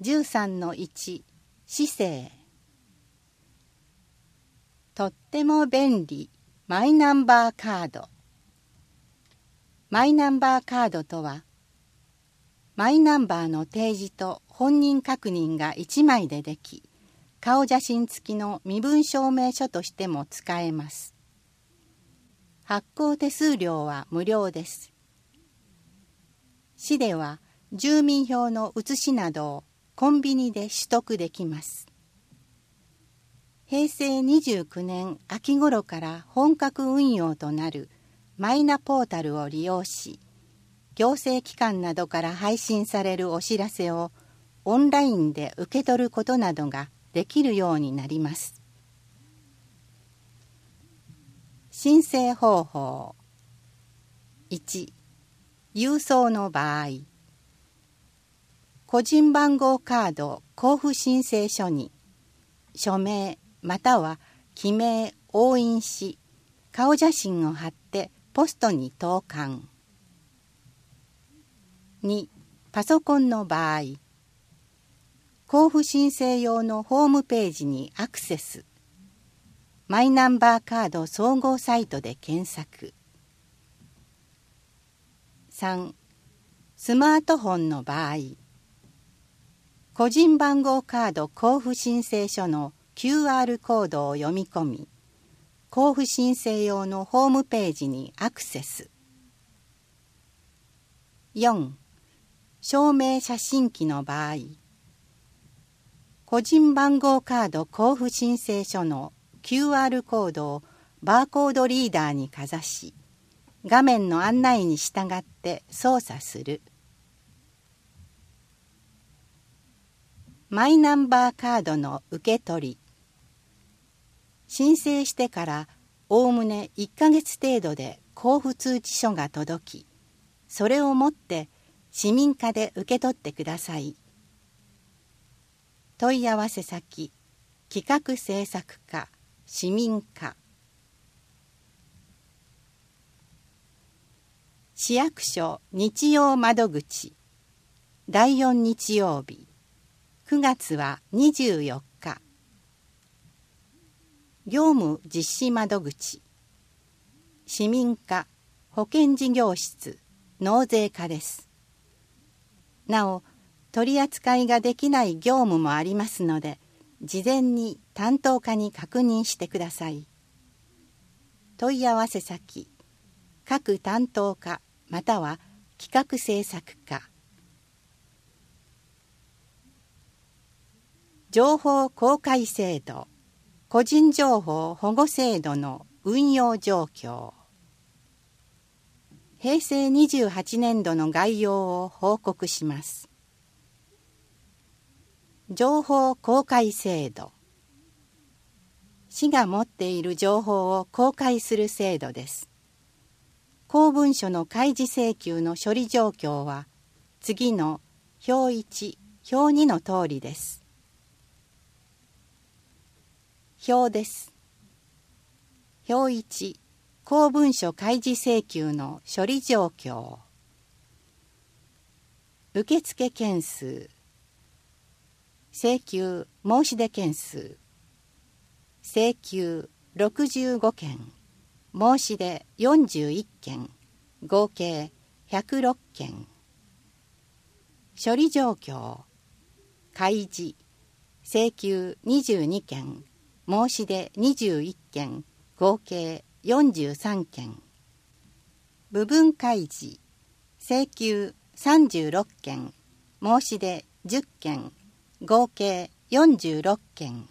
13-1 姿勢。とっても便利マイナンバーカード。マイナンバーカードとは、マイナンバーの提示と本人確認が1枚ででき、顔写真付きの身分証明書としても使えます。発行手数料は無料です。市では住民票の写しなどをコンビニで取得できます。平成29年秋頃から本格運用となるマイナポータルを利用し、行政機関などから配信されるお知らせをオンラインで受け取ることなどができるようになります。申請方法。1、郵送の場合、個人番号カード交付申請書に署名または記名押印し、顔写真を貼ってポストに投函。2、パソコンの場合、交付申請用のホームページにアクセス。マイナンバーカード総合サイトで検索。3、スマートフォンの場合、個人番号カード交付申請書の QR コードを読み込み、交付申請用のホームページにアクセス。4、証明写真機の場合、個人番号カード交付申請書の QR コードをバーコードリーダーにかざし、画面の案内に従って操作する。マイナンバーカードの受け取り。申請してからおおむね1ヶ月程度で交付通知書が届き、それをもって市民課で受け取ってください。問い合わせ先、企画制作課、市民課。市役所日曜窓口、第4日曜日、9月は24日。業務実施窓口、市民課、保険事業室、納税課です。なお、取り扱いができない業務もありますので、事前に担当課に確認してください。問い合わせ先、各担当課または企画制作課。情報公開制度、個人情報保護制度の運用状況。平成28年度の概要を報告します。情報公開制度。市が持っている情報を公開する制度です。公文書の開示請求の処理状況は次の表1、表2の通りです。表です。表1、公文書開示請求の処理状況。受付件数、請求申出件数、請求65件、申し出41件、合計106件。処理状況、開示、請求22件、申し出21件、合計43件。部分開示、請求36件、申し出10件、合計46件。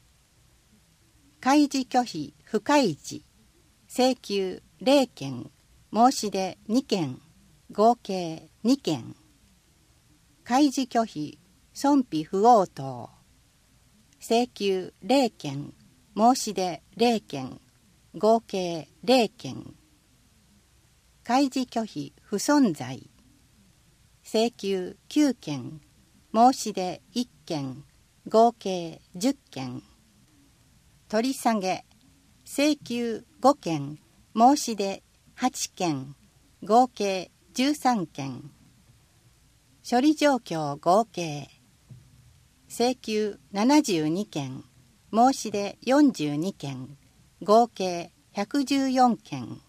開示拒否不開示、請求0件、申し出2件、合計2件。開示拒否損否不応答、請求0件、申し出0件、合計0件。開示拒否不存在、請求9件、申し出1件、合計10件。取り下げ、請求5件、申し出8件、合計13件。処理状況合計、 請求72件、申し出42件、合計114件。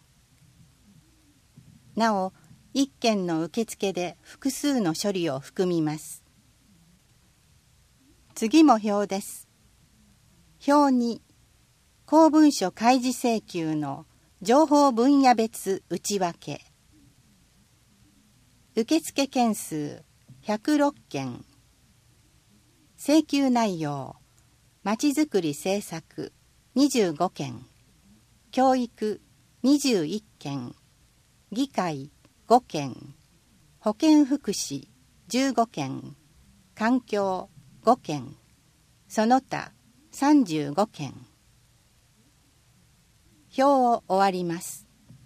なお、1件の受付で複数の処理を含みます。次も表です。表2、公文書開示請求の情報分野別内訳。受付件数106件。請求内容、まちづくり政策25件、教育21件、議会5件、保健福祉15件、環境5件、その他35件。表を終わります。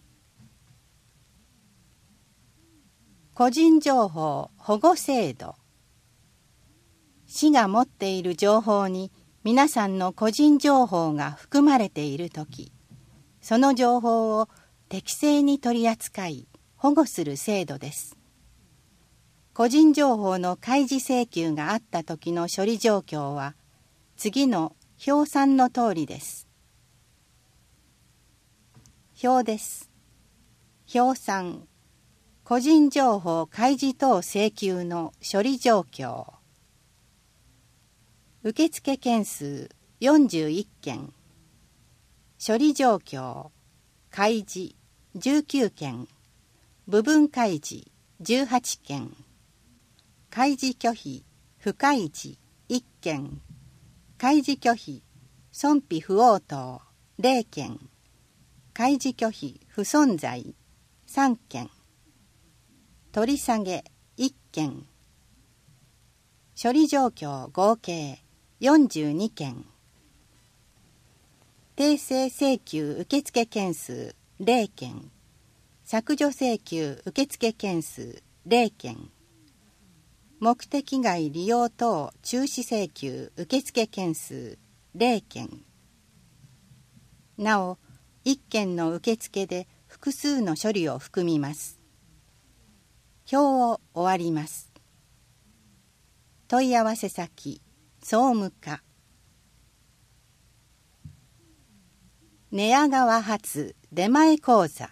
個人情報保護制度。市が持っている情報に皆さんの個人情報が含まれているとき、その情報を適正に取り扱い保護する制度です。個人情報の開示請求があったときの処理状況は次の表3の通りです。表です。表3、個人情報開示等請求の処理状況。受付件数41件、処理状況、開示19件、部分開示18件、開示拒否不開示1件、開示拒否損否不応答0件、開示拒否不存在3件、取り下げ1件、処理状況合計42件。訂正請求受付件数0件、削除請求受付件数0件、目的外利用等中止請求受付件数0件。なお、1件の受付で複数の処理を含みます。表を終わります。問い合わせ先、総務課。寝屋川発出前講座。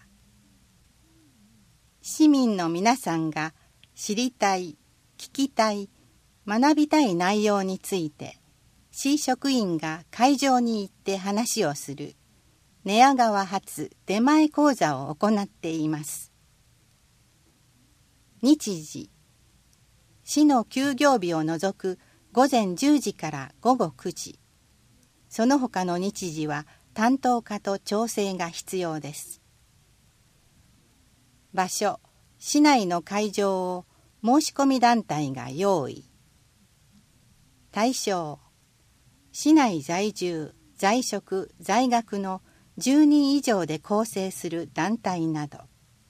市民の皆さんが知りたい、聞きたい、学びたい内容について、市職員が会場に行って話をする寝屋川発出前講座を行っています。日時、市の休業日を除く午前10時から午後9時。その他の日時は担当課と調整が必要です。場所、市内の会場を申し込み団体が用意。対象、市内在住、在職、在学の10人以上で構成する団体など。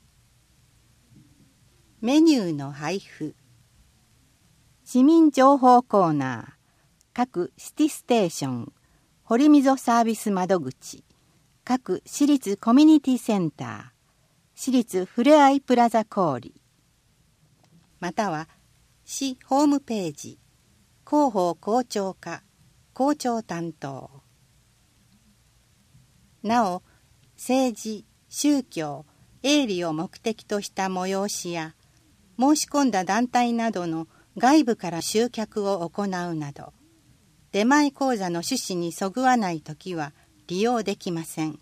メニューの配布。市民情報コーナー、各シティステーション、堀溝サービス窓口、各市立コミュニティセンター、市立ふれあいプラザ小売、または市ホームページ、広報校長課、校長担当。なお、政治、宗教、営利を目的とした催しや、申し込んだ団体などの外部から集客を行うなど、出前講座の趣旨にそぐわないときは利用できません。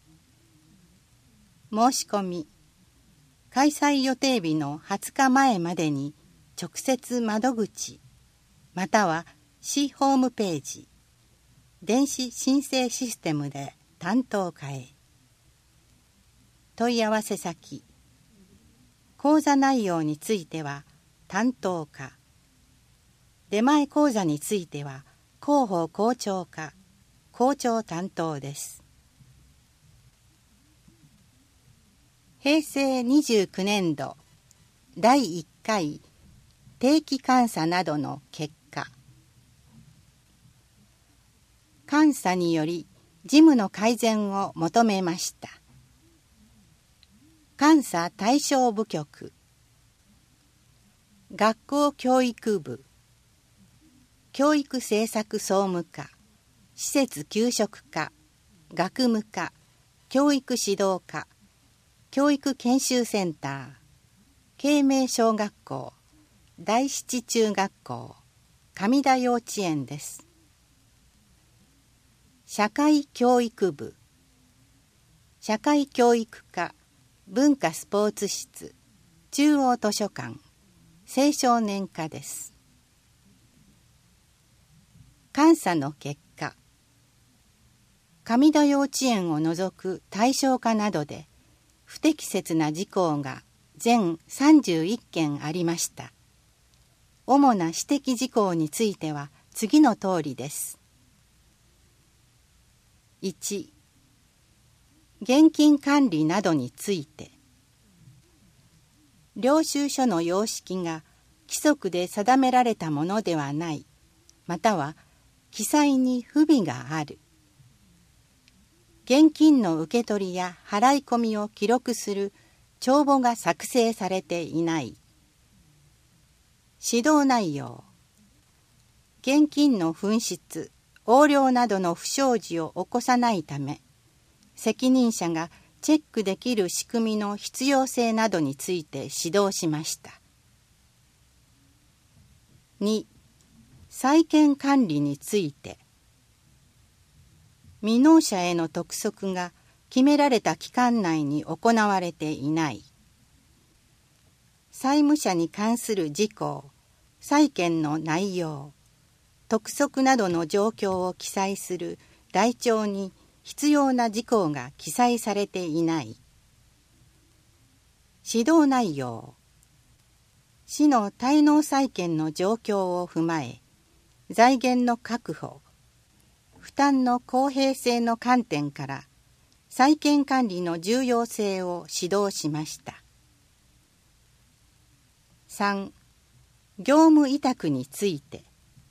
申し込み、開催予定日の20日前までに直接窓口、または市ホームページ、電子申請システムで担当課へ。問い合わせ先、講座内容については担当課、出前講座については広報校長課、校長担当です。平成29年度第1回定期監査などの結果。監査により事務の改善を求めました。監査対象部局、学校教育部、 教育政策総務課、施設給食課、学務課、教育指導課、教育研修センター、慶明小学校、第七中学校、上田幼稚園です。社会教育部、社会教育課、文化スポーツ室、中央図書館、青少年課です。監査の結果、上田幼稚園を除く対象科などで不適切な事項が全31件ありました。主な指摘事項については次の通りです。1、現金管理などについて、領収書の様式が規則で定められたものではない、または記載に不備がある。現金の受け取りや払い込みを記録する帳簿が作成されていない。指導内容、現金の紛失、横領などの不祥事を起こさないため、責任者がチェックできる仕組みの必要性などについて指導しました。2、債権管理について、未納者への督促が決められた期間内に行われていない。債務者に関する事項、債権の内容、督促などの状況を記載する台帳に必要な事項が記載されていない。指導内容、市の滞納債権の状況を踏まえ、財源の確保、負担の公平性の観点から債権管理の重要性を指導しました。3、業務委託について、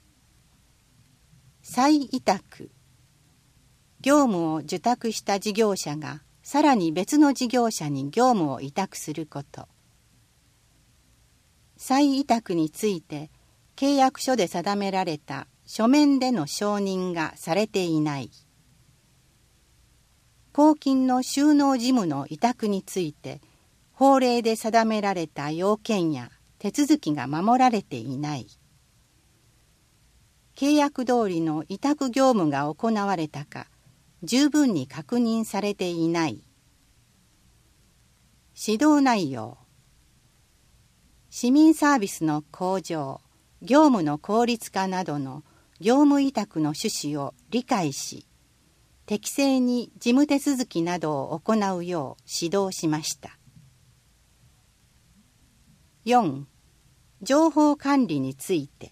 再委託、業務を受託した事業者がさらに別の事業者に業務を委託すること。再委託について契約書で定められた書面での承認がされていない。公金の収納事務の委託について法令で定められた要件や手続きが守られていない。契約通りの委託業務が行われたか十分に確認されていない。指導内容、市民サービスの向上、業務の効率化などの業務委託の趣旨を理解し、適正に事務手続きなどを行うよう指導しました。4、情報管理について、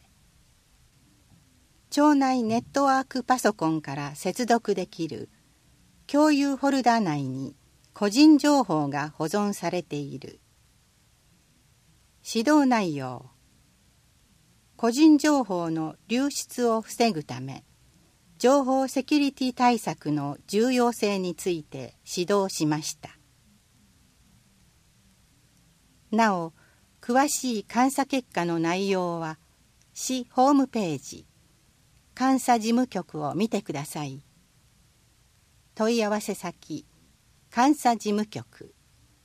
町内ネットワークパソコンから接続できる共有フォルダ内に個人情報が保存されている。指導内容、個人情報の流出を防ぐため、情報セキュリティ対策の重要性について指導しました。なお、詳しい監査結果の内容は、市ホームページ、監査事務局を見てください。問い合わせ先、監査事務局。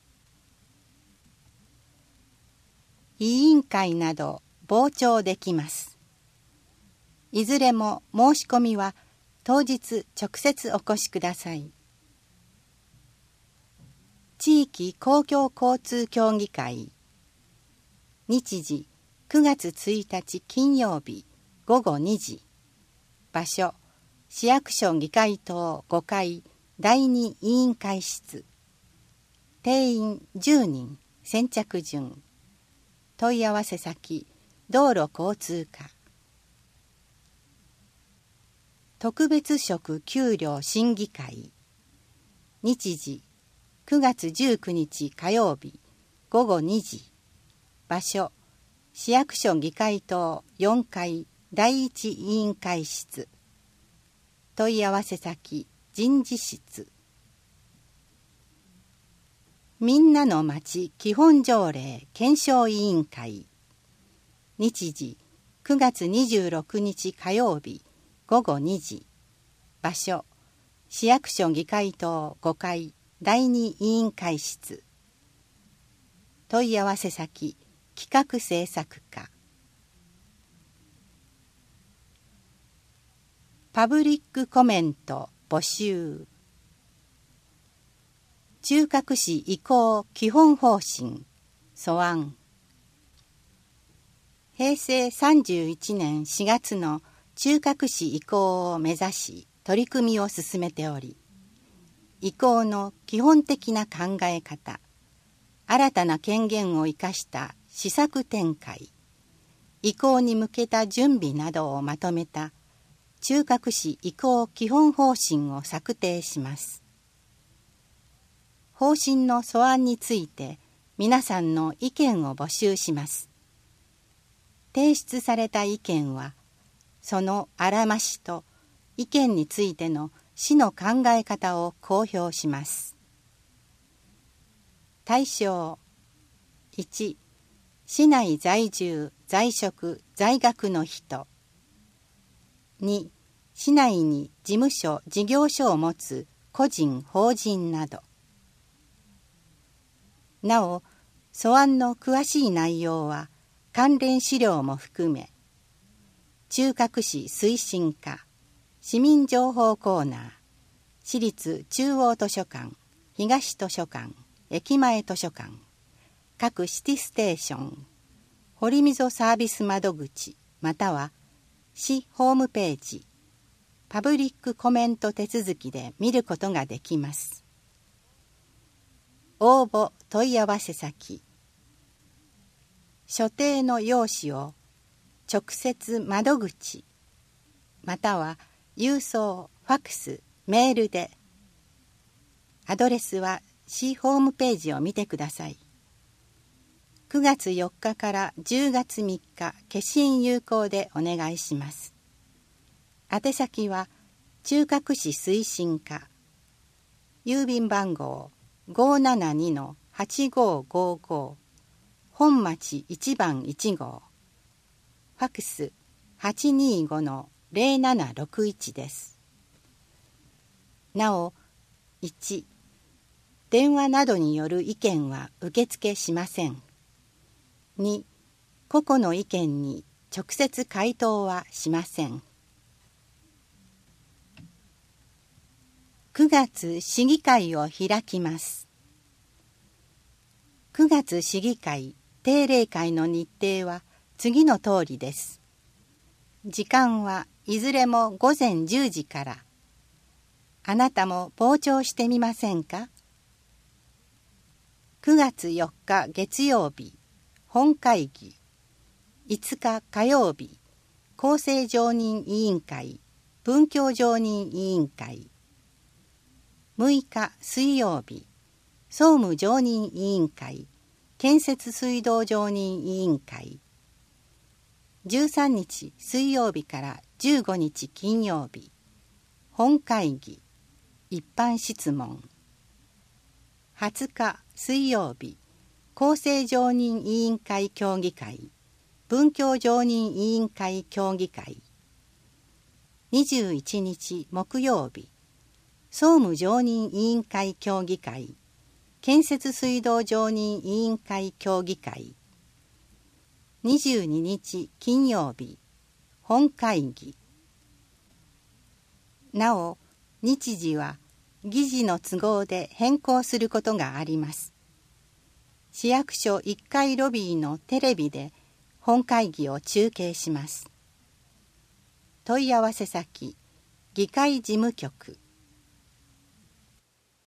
委員会など傍聴できます。いずれも申し込みは当日直接お越しください。地域公共交通協議会、日時9月1日金曜日午後2時、場所市役所議会棟5階第2委員会室、定員10人、先着順、問い合わせ先、道路交通課。特別職給料審議会、日時9月19日火曜日午後2時、場所市役所議会棟4階第1委員会室、問い合わせ先、人事室。みんなの町基本条例検証委員会、日時 9月26日火曜日午後2時。場所、市役所議会棟5階第2委員会室。問い合わせ先、企画制作課。パブリックコメント募集。中核市移行基本方針素案。平成31年4月の中核市移行を目指し取り組みを進めており、移行の基本的な考え方、新たな権限を生かした施策展開、移行に向けた準備などをまとめた中核市移行基本方針を策定します。方針の素案について皆さんの意見を募集します。提出された意見は、そのあらましと意見についての市の考え方を公表します。対象1、市内在住、在職、在学の人。2、市内に事務所、事業所を持つ個人、法人など。なお、素案の詳しい内容は関連資料も含め、中核市推進課、市民情報コーナー、市立中央図書館、東図書館、駅前図書館、各シティステーション、堀溝サービス窓口、または市ホームページ、パブリックコメント手続きで見ることができます。応募問い合わせ先、所定の用紙を直接窓口、または郵送、ファックス、メールで。アドレスは市ホームページを見てください。9月4日から10月3日、消印有効でお願いします。宛先は中核市推進課、郵便番号 572-8555、本町1番1号、ファックス 825-0761 です。なお、1、電話などによる意見は受付しません。2、個々の意見に直接回答はしません。9月市議会を開きます。9月市議会定例会の日程は次の通りです。時間はいずれも午前10時から。あなたも傍聴してみませんか。9月4日月曜日、本会議。5日火曜日、公正常任委員会、文教常任委員会。6日水曜日、総務常任委員会、建設水道常任委員会。13日水曜日から15日金曜日、本会議、一般質問。20日水曜日、公正常任委員会協議会、文教常任委員会協議会。21日木曜日、総務常任委員会協議会、建設水道常任委員会協議会。22日金曜日、本会議。なお、日時は議事の都合で変更することがあります。市役所1階ロビーのテレビで本会議を中継します。問い合わせ先、議会事務局。